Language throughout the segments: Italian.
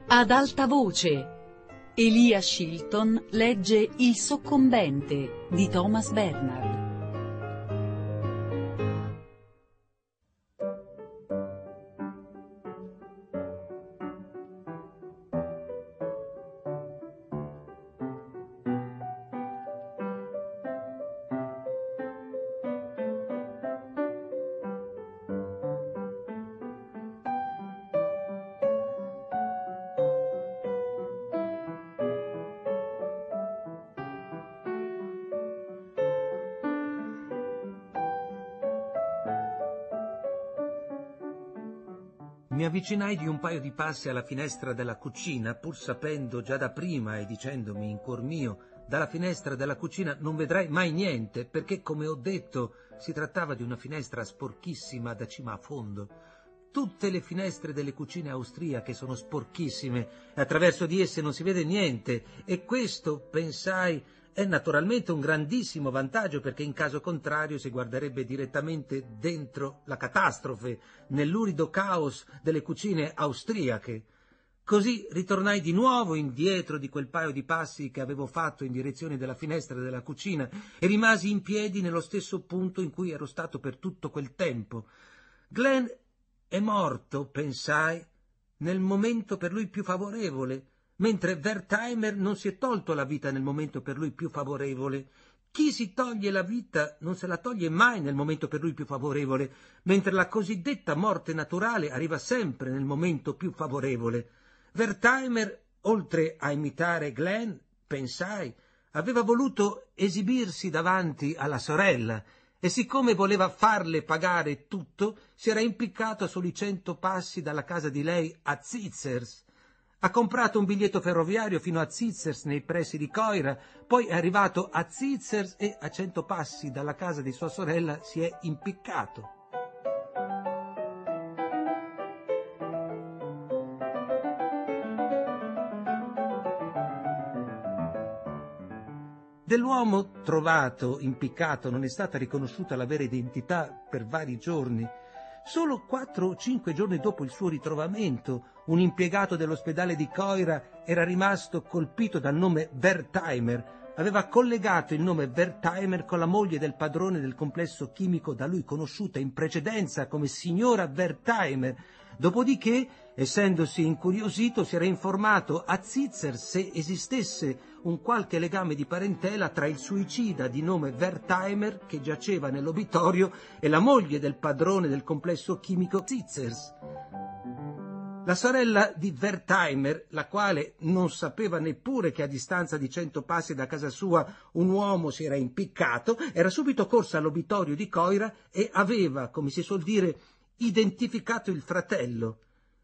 Ad alta voce, Elia Shilton legge Il soccombente di Thomas Bernhard. Mi avvicinai di un paio di passi alla finestra della cucina, pur sapendo già da prima e dicendomi in cuor mio: dalla finestra della cucina non vedrai mai niente, perché, come ho detto, si trattava di una finestra sporchissima da cima a fondo. Tutte le finestre delle cucine austriache sono sporchissime e attraverso di esse non si vede niente, e questo, pensai, è naturalmente un grandissimo vantaggio, perché in caso contrario si guarderebbe direttamente dentro la catastrofe, nell'urido caos delle cucine austriache. Così ritornai di nuovo indietro di quel paio di passi che avevo fatto in direzione della finestra della cucina e rimasi in piedi nello stesso punto in cui ero stato per tutto quel tempo. Glenn è morto, pensai, nel momento per lui più favorevole, mentre Wertheimer non si è tolto la vita nel momento per lui più favorevole. Chi si toglie la vita non se la toglie mai nel momento per lui più favorevole, mentre la cosiddetta morte naturale arriva sempre nel momento più favorevole. Wertheimer, oltre a imitare Glenn, pensai, aveva voluto esibirsi davanti alla sorella, e siccome voleva farle pagare tutto, si era impiccato a soli 100 passi dalla casa di lei a Zitzers. Ha comprato un biglietto ferroviario fino a Zitzers nei pressi di Coira, poi è arrivato a Zitzers e a 100 passi dalla casa di sua sorella si è impiccato. Dell'uomo trovato impiccato non è stata riconosciuta la vera identità per vari giorni. Solo 4 o 5 giorni dopo il suo ritrovamento, un impiegato dell'ospedale di Coira era rimasto colpito dal nome Wertheimer. Aveva collegato il nome Wertheimer con la moglie del padrone del complesso chimico da lui conosciuta in precedenza come signora Wertheimer. Dopodiché, essendosi incuriosito, si era informato a Zitzer se esistesse un qualche legame di parentela tra il suicida di nome Wertheimer, che giaceva nell'obitorio, e la moglie del padrone del complesso chimico Zitzers. La sorella di Wertheimer, la quale non sapeva neppure che a distanza di 100 passi da casa sua un uomo si era impiccato, era subito corsa all'obitorio di Coira e aveva, come si suol dire, identificato il fratello.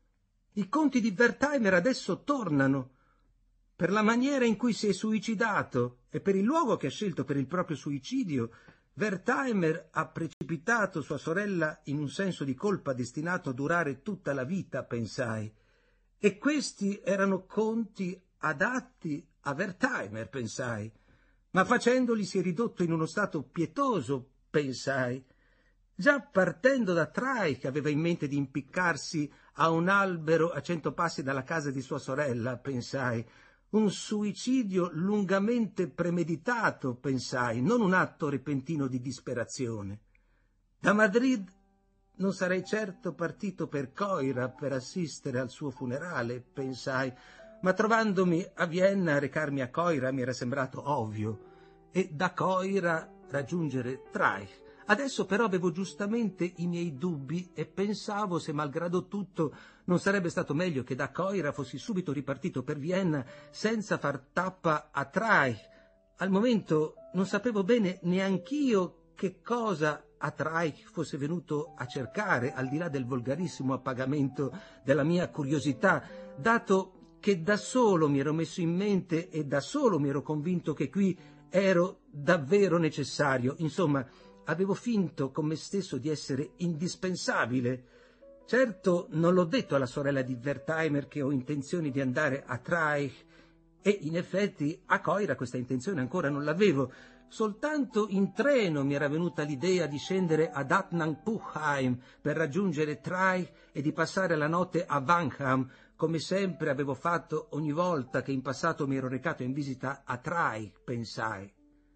I conti di Wertheimer adesso tornano. Per la maniera in cui si è suicidato e per il luogo che ha scelto per il proprio suicidio, Wertheimer ha precipitato sua sorella in un senso di colpa destinato a durare tutta la vita, pensai. E questi erano conti adatti a Wertheimer, pensai. Ma facendoli si è ridotto in uno stato pietoso, pensai. Già partendo da Treich aveva in mente di impiccarsi a un albero a 100 passi dalla casa di sua sorella, pensai. Un suicidio lungamente premeditato, pensai, non un atto repentino di disperazione. Da Madrid non sarei certo partito per Coira per assistere al suo funerale, pensai, ma trovandomi a Vienna a recarmi a Coira mi era sembrato ovvio, e da Coira raggiungere Treich. Adesso però avevo giustamente i miei dubbi e pensavo se malgrado tutto non sarebbe stato meglio che da Coira fossi subito ripartito per Vienna senza far tappa a Treich. Al momento non sapevo bene neanch'io che cosa a Treich fosse venuto a cercare, al di là del volgarissimo appagamento della mia curiosità, dato che da solo mi ero messo in mente e da solo mi ero convinto che qui ero davvero necessario. Insomma, avevo finto con me stesso di essere indispensabile. Certo, non l'ho detto alla sorella di Wertheimer che ho intenzione di andare a Treich, e in effetti a Coira questa intenzione ancora non l'avevo. Soltanto in treno mi era venuta l'idea di scendere ad Attnang-Puchheim per raggiungere Treich e di passare la notte a Wancham, come sempre avevo fatto ogni volta che in passato mi ero recato in visita a Traich, pensai.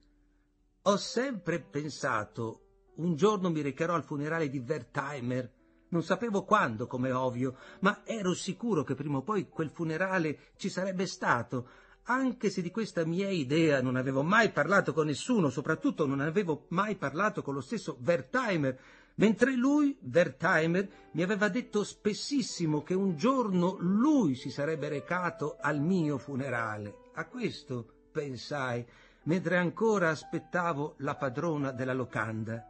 Ho sempre pensato, un giorno mi recherò al funerale di Wertheimer. Non sapevo quando, come ovvio, ma ero sicuro che prima o poi quel funerale ci sarebbe stato, anche se di questa mia idea non avevo mai parlato con nessuno, soprattutto non avevo mai parlato con lo stesso Wertheimer, mentre lui, Wertheimer, mi aveva detto spessissimo che un giorno lui si sarebbe recato al mio funerale. A questo pensai, mentre ancora aspettavo la padrona della locanda.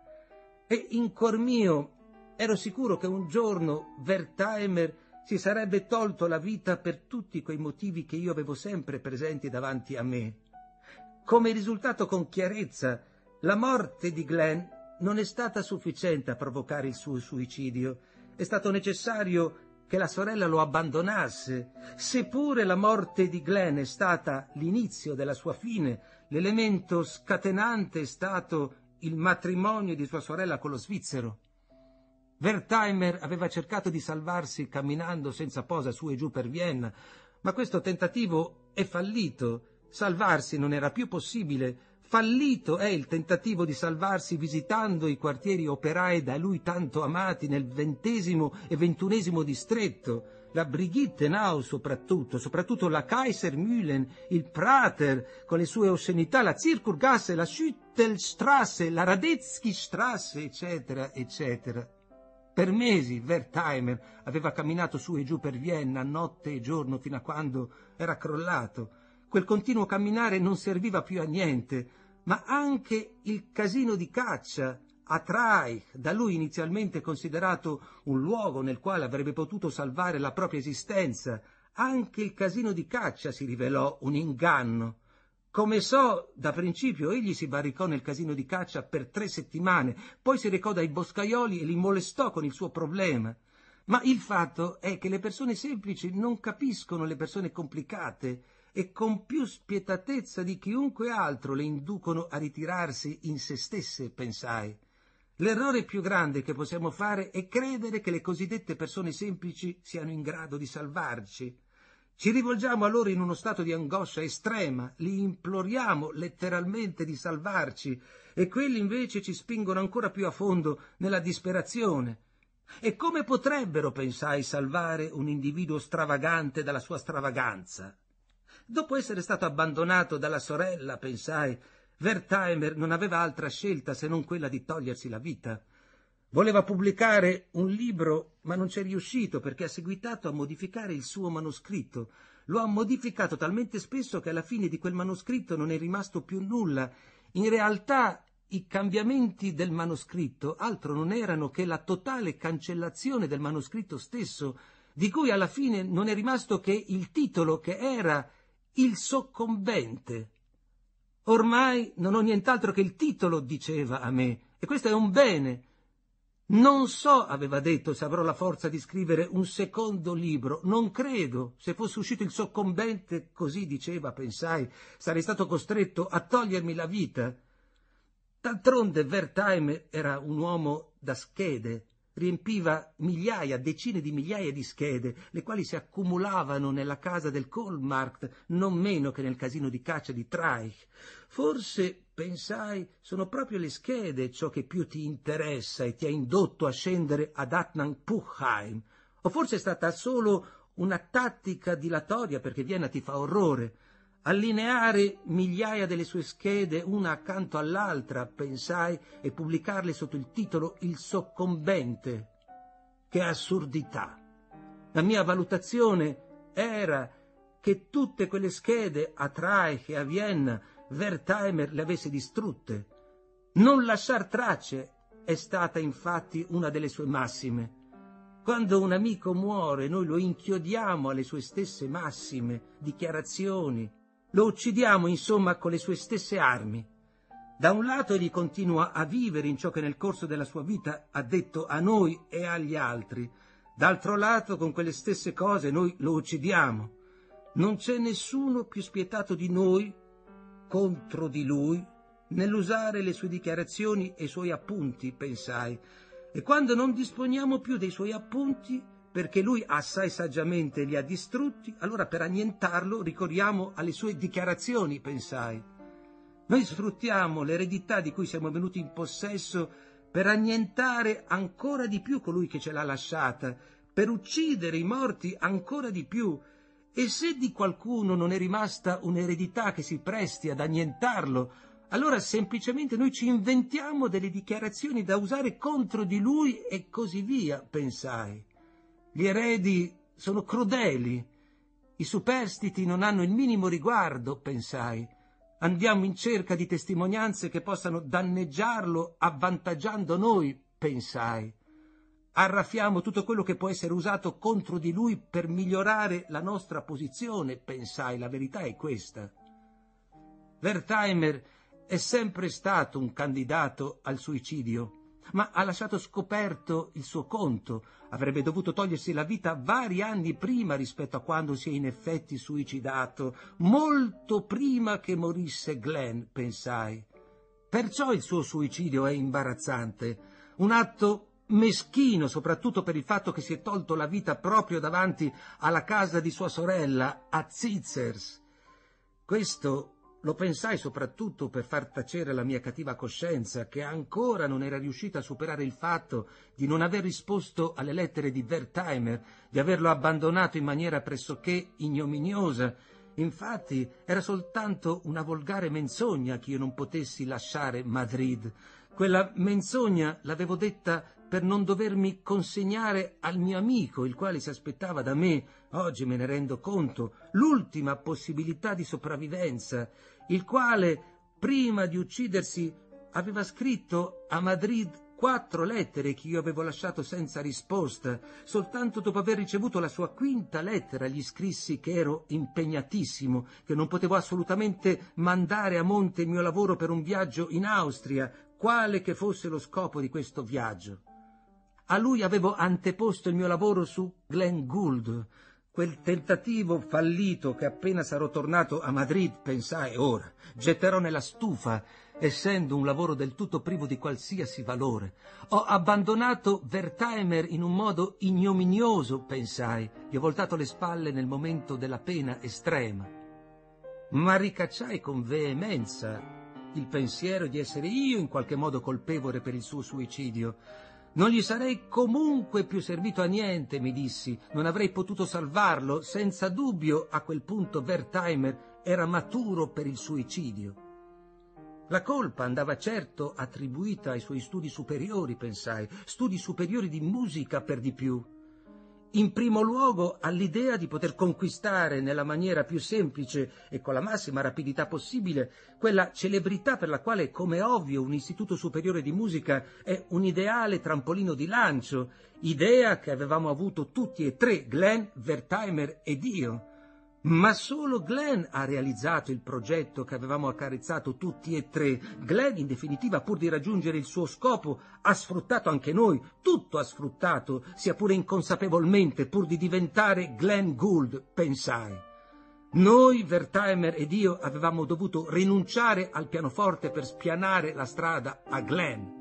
E in cuor mio ero sicuro che un giorno Wertheimer si sarebbe tolto la vita per tutti quei motivi che io avevo sempre presenti davanti a me. Come risultato con chiarezza, la morte di Glenn non è stata sufficiente a provocare il suo suicidio. È stato necessario che la sorella lo abbandonasse. Seppure la morte di Glenn è stata l'inizio della sua fine, l'elemento scatenante è stato il matrimonio di sua sorella con lo svizzero. Wertheimer aveva cercato di salvarsi camminando senza posa su e giù per Vienna, ma questo tentativo è fallito. Salvarsi non era più possibile. Fallito è il tentativo di salvarsi visitando i quartieri operai da lui tanto amati nel XX e XXI distretto, la Brigittenau soprattutto la Kaisermühlen, il Prater con le sue oscenità, la Zirkurgasse, la Schüttelstrasse, la Radetzkystrasse, eccetera, eccetera. Per mesi Wertheimer aveva camminato su e giù per Vienna notte e giorno fino a quando era crollato. Quel continuo camminare non serviva più a niente, ma anche il casino di caccia a Traich, da lui inizialmente considerato un luogo nel quale avrebbe potuto salvare la propria esistenza, anche il casino di caccia si rivelò un inganno. Come so, da principio egli si barricò nel casino di caccia per 3 settimane, poi si recò dai boscaioli e li molestò con il suo problema. Ma il fatto è che le persone semplici non capiscono le persone complicate e con più spietatezza di chiunque altro le inducono a ritirarsi in se stesse, pensai. L'errore più grande che possiamo fare è credere che le cosiddette persone semplici siano in grado di salvarci. Ci rivolgiamo a loro in uno stato di angoscia estrema, li imploriamo letteralmente di salvarci, e quelli invece ci spingono ancora più a fondo nella disperazione. E come potrebbero, pensai, salvare un individuo stravagante dalla sua stravaganza? Dopo essere stato abbandonato dalla sorella, pensai, Wertheimer non aveva altra scelta se non quella di togliersi la vita. Voleva pubblicare un libro, ma non c'è riuscito perché ha seguitato a modificare il suo manoscritto. Lo ha modificato talmente spesso che alla fine di quel manoscritto non è rimasto più nulla. In realtà i cambiamenti del manoscritto altro non erano che la totale cancellazione del manoscritto stesso, di cui alla fine non è rimasto che il titolo, che era Il soccombente. Ormai non ho nient'altro che il titolo, diceva a me, e questo è un bene. Non so, aveva detto, se avrò la forza di scrivere un secondo libro. Non credo. Se fosse uscito Il soccombente, così diceva, pensai, sarei stato costretto a togliermi la vita. D'altronde Wertheimer era un uomo da schede. Riempiva migliaia, decine di migliaia di schede, le quali si accumulavano nella casa del Kohlmarkt, non meno che nel casino di caccia di Traich. Forse, pensai, sono proprio le schede ciò che più ti interessa e ti ha indotto a scendere ad Attnang-Puchheim. O forse è stata solo una tattica dilatoria perché Vienna ti fa orrore. Allineare migliaia delle sue schede una accanto all'altra, pensai, e pubblicarle sotto il titolo Il soccombente. Che assurdità! La mia valutazione era che tutte quelle schede a Traich e a Vienna Wertheimer le avesse distrutte. Non lasciar tracce è stata infatti una delle sue massime. Quando un amico muore noi lo inchiodiamo alle sue stesse massime, dichiarazioni. Lo uccidiamo, insomma, con le sue stesse armi. Da un lato egli continua a vivere in ciò che nel corso della sua vita ha detto a noi e agli altri. D'altro lato, con quelle stesse cose, noi lo uccidiamo. Non c'è nessuno più spietato di noi contro di lui nell'usare le sue dichiarazioni e i suoi appunti, pensai. E quando non disponiamo più dei suoi appunti, perché lui assai saggiamente li ha distrutti, allora per annientarlo ricorriamo alle sue dichiarazioni, pensai. Noi sfruttiamo l'eredità di cui siamo venuti in possesso per annientare ancora di più colui che ce l'ha lasciata, per uccidere i morti ancora di più. E se di qualcuno non è rimasta un'eredità che si presti ad annientarlo, allora semplicemente noi ci inventiamo delle dichiarazioni da usare contro di lui e così via, pensai. Gli eredi sono crudeli, i superstiti non hanno il minimo riguardo, pensai. Andiamo in cerca di testimonianze che possano danneggiarlo avvantaggiando noi, pensai. Arraffiamo tutto quello che può essere usato contro di lui per migliorare la nostra posizione, pensai. La verità è questa. Wertheimer è sempre stato un candidato al suicidio, ma ha lasciato scoperto il suo conto. Avrebbe dovuto togliersi la vita vari anni prima rispetto a quando si è in effetti suicidato, molto prima che morisse Glenn, pensai. Perciò il suo suicidio è imbarazzante, un atto meschino, soprattutto per il fatto che si è tolto la vita proprio davanti alla casa di sua sorella, a Zizers. Questo lo pensai soprattutto per far tacere la mia cattiva coscienza, che ancora non era riuscita a superare il fatto di non aver risposto alle lettere di Wertheimer, di averlo abbandonato in maniera pressoché ignominiosa. Infatti era soltanto una volgare menzogna che io non potessi lasciare Madrid. Quella menzogna l'avevo detta per non dovermi consegnare al mio amico, il quale si aspettava da me, oggi me ne rendo conto, l'ultima possibilità di sopravvivenza, il quale, prima di uccidersi, aveva scritto a Madrid 4 lettere che io avevo lasciato senza risposta. Soltanto dopo aver ricevuto la sua 5ª lettera gli scrissi che ero impegnatissimo, che non potevo assolutamente mandare a monte il mio lavoro per un viaggio in Austria, quale che fosse lo scopo di questo viaggio. A lui avevo anteposto il mio lavoro su Glenn Gould, quel tentativo fallito che appena sarò tornato a Madrid, pensai, ora getterò nella stufa, essendo un lavoro del tutto privo di qualsiasi valore. Ho abbandonato Wertheimer in un modo ignominioso, pensai, gli ho voltato le spalle nel momento della pena estrema. Ma ricacciai con veemenza il pensiero di essere io in qualche modo colpevole per il suo suicidio. Non gli sarei comunque più servito a niente, mi dissi, non avrei potuto salvarlo, senza dubbio a quel punto Wertheimer era maturo per il suicidio. La colpa andava certo attribuita ai suoi studi superiori, pensai, studi superiori di musica per di più. In primo luogo all'idea di poter conquistare nella maniera più semplice e con la massima rapidità possibile quella celebrità per la quale, come ovvio, un istituto superiore di musica è un ideale trampolino di lancio, idea che avevamo avuto tutti e 3, Glenn, Wertheimer ed io. Ma solo Glenn ha realizzato il progetto che avevamo accarezzato tutti e 3. Glenn, in definitiva, pur di raggiungere il suo scopo, ha sfruttato anche noi, tutto ha sfruttato, sia pure inconsapevolmente, pur di diventare Glenn Gould, pensai. Noi, Wertheimer ed io, avevamo dovuto rinunciare al pianoforte per spianare la strada a Glenn.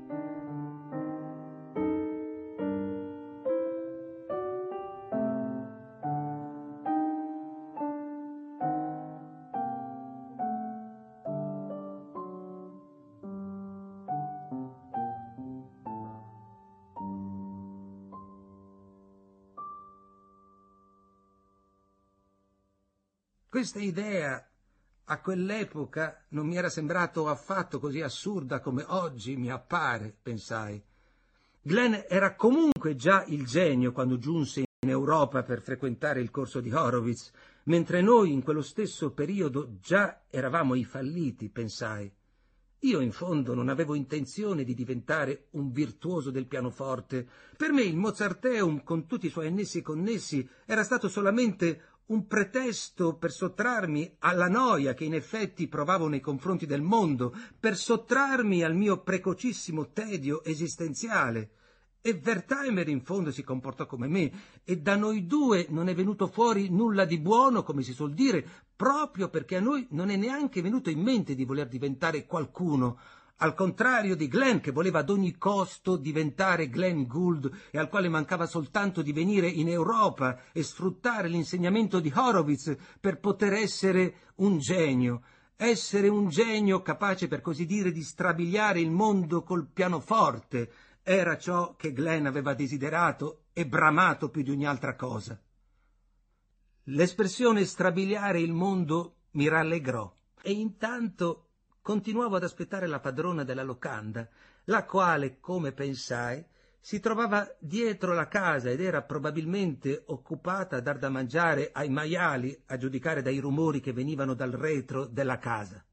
Questa idea a quell'epoca non mi era sembrato affatto così assurda come oggi mi appare, pensai. Glenn era comunque già il genio quando giunse in Europa per frequentare il corso di Horowitz, mentre noi in quello stesso periodo già eravamo i falliti, pensai. Io in fondo non avevo intenzione di diventare un virtuoso del pianoforte. Per me il Mozarteum, con tutti i suoi annessi e connessi, era stato solamente un pretesto per sottrarmi alla noia che in effetti provavo nei confronti del mondo, per sottrarmi al mio precocissimo tedio esistenziale. E Wertheimer in fondo si comportò come me, e da noi due non è venuto fuori nulla di buono, come si suol dire, proprio perché a noi non è neanche venuto in mente di voler diventare qualcuno. al contrario di Glenn, che voleva ad ogni costo diventare Glenn Gould e al quale mancava soltanto di venire in Europa e sfruttare l'insegnamento di Horowitz per poter essere un genio capace, per così dire, di strabiliare il mondo col pianoforte. Era ciò che Glenn aveva desiderato e bramato più di ogni altra cosa. L'espressione strabiliare il mondo mi rallegrò e intanto continuavo ad aspettare la padrona della locanda, la quale, come pensai, si trovava dietro la casa ed era probabilmente occupata a dar da mangiare ai maiali, a giudicare dai rumori che venivano dal retro della casa.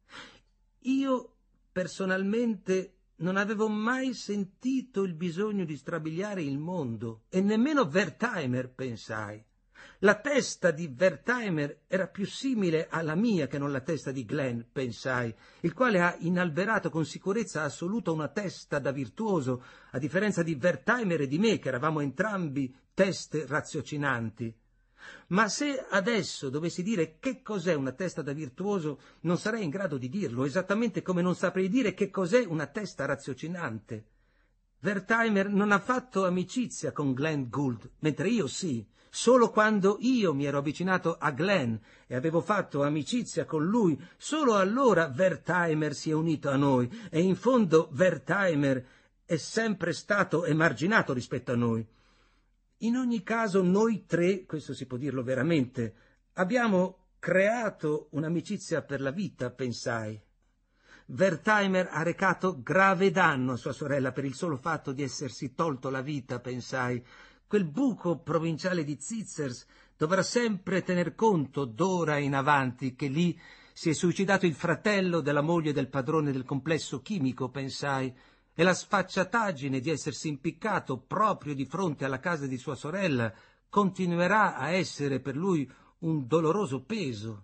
Io, personalmente, non avevo mai sentito il bisogno di strabiliare il mondo, e nemmeno Wertheimer, pensai. La testa di Wertheimer era più simile alla mia che non la testa di Glenn, pensai, il quale ha inalberato con sicurezza assoluta una testa da virtuoso, a differenza di Wertheimer e di me, che eravamo entrambi teste raziocinanti. Ma se adesso dovessi dire che cos'è una testa da virtuoso, non sarei in grado di dirlo, esattamente come non saprei dire che cos'è una testa raziocinante. Wertheimer non ha fatto amicizia con Glenn Gould, mentre io sì. Solo quando io mi ero avvicinato a Glenn e avevo fatto amicizia con lui, solo allora Wertheimer si è unito a noi, e in fondo Wertheimer è sempre stato emarginato rispetto a noi. In ogni caso noi tre, questo si può dirlo veramente, abbiamo creato un'amicizia per la vita, pensai. Wertheimer ha recato grave danno a sua sorella per il solo fatto di essersi tolto la vita, pensai. Quel buco provinciale di Zitzers dovrà sempre tener conto d'ora in avanti che lì si è suicidato il fratello della moglie del padrone del complesso chimico, pensai, e la sfacciataggine di essersi impiccato proprio di fronte alla casa di sua sorella continuerà a essere per lui un doloroso peso.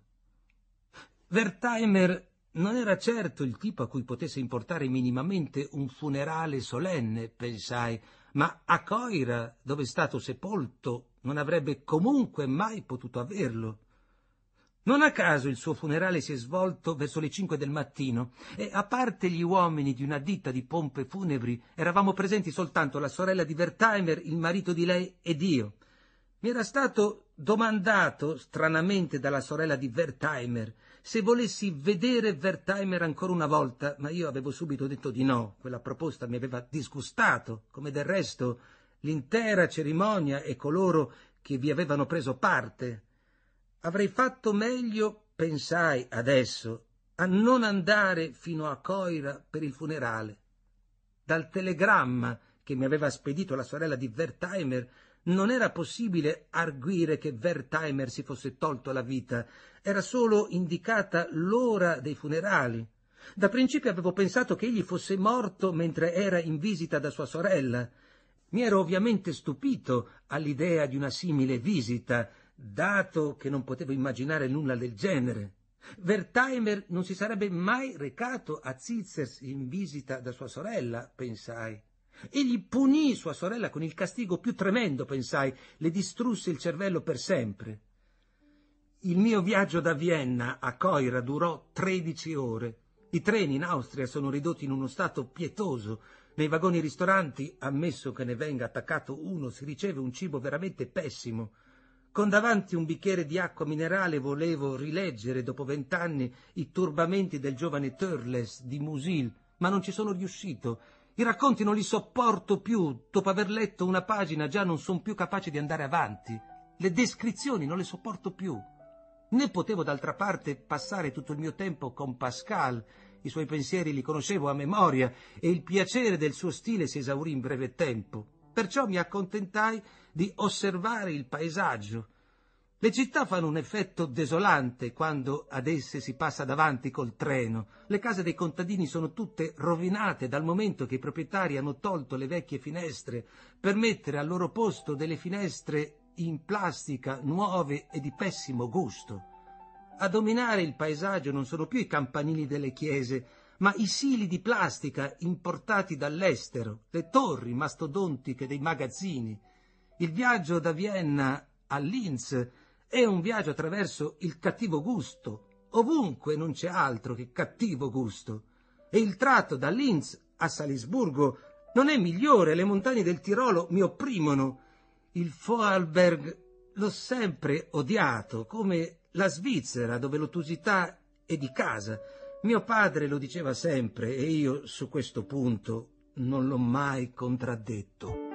Wertheimer non era certo il tipo a cui potesse importare minimamente un funerale solenne, pensai, ma a Coira, dove è stato sepolto, non avrebbe comunque mai potuto averlo. Non a caso il suo funerale si è svolto verso le 5 del mattino e, a parte gli uomini di una ditta di pompe funebri, eravamo presenti soltanto la sorella di Wertheimer, il marito di lei ed io. Mi era stato domandato, stranamente, dalla sorella di Wertheimer, se volessi vedere Wertheimer ancora una volta, ma io avevo subito detto di no. Quella proposta mi aveva disgustato, come del resto l'intera cerimonia e coloro che vi avevano preso parte. Avrei fatto meglio, pensai adesso, a non andare fino a Coira per il funerale. Dal telegramma che mi aveva spedito la sorella di Wertheimer non era possibile arguire che Wertheimer si fosse tolto la vita, era solo indicata l'ora dei funerali. Da principio avevo pensato che egli fosse morto mentre era in visita da sua sorella. Mi ero ovviamente stupito all'idea di una simile visita, dato che non potevo immaginare nulla del genere. Wertheimer non si sarebbe mai recato a Zitzers in visita da sua sorella, pensai. Egli punì sua sorella con il castigo più tremendo, pensai, le distrusse il cervello per sempre. Il mio viaggio da Vienna a Coira durò 13 ore. I treni in Austria sono ridotti in uno stato pietoso. Nei vagoni ristoranti, ammesso che ne venga attaccato uno, si riceve un cibo veramente pessimo. Con davanti un bicchiere di acqua minerale volevo rileggere dopo 20 anni i turbamenti del giovane Törles di Musil, ma non ci sono riuscito. I racconti non li sopporto più, dopo aver letto una pagina già non sono più capace di andare avanti. Le descrizioni non le sopporto più. Né potevo d'altra parte passare tutto il mio tempo con Pascal, i suoi pensieri li conoscevo a memoria e il piacere del suo stile si esaurì in breve tempo. Perciò mi accontentai di osservare il paesaggio. Le città fanno un effetto desolante quando ad esse si passa davanti col treno. Le case dei contadini sono tutte rovinate dal momento che i proprietari hanno tolto le vecchie finestre per mettere al loro posto delle finestre in plastica nuove e di pessimo gusto. A dominare il paesaggio non sono più i campanili delle chiese, ma i sili di plastica importati dall'estero, le torri mastodontiche dei magazzini. Il viaggio da Vienna a Linz è un viaggio attraverso il cattivo gusto. Ovunque non c'è altro che cattivo gusto. E il tratto da Linz a Salisburgo non è migliore, le montagne del Tirolo mi opprimono. Il Vorarlberg l'ho sempre odiato, come la Svizzera, dove l'ottusità è di casa. Mio padre lo diceva sempre e io su questo punto non l'ho mai contraddetto.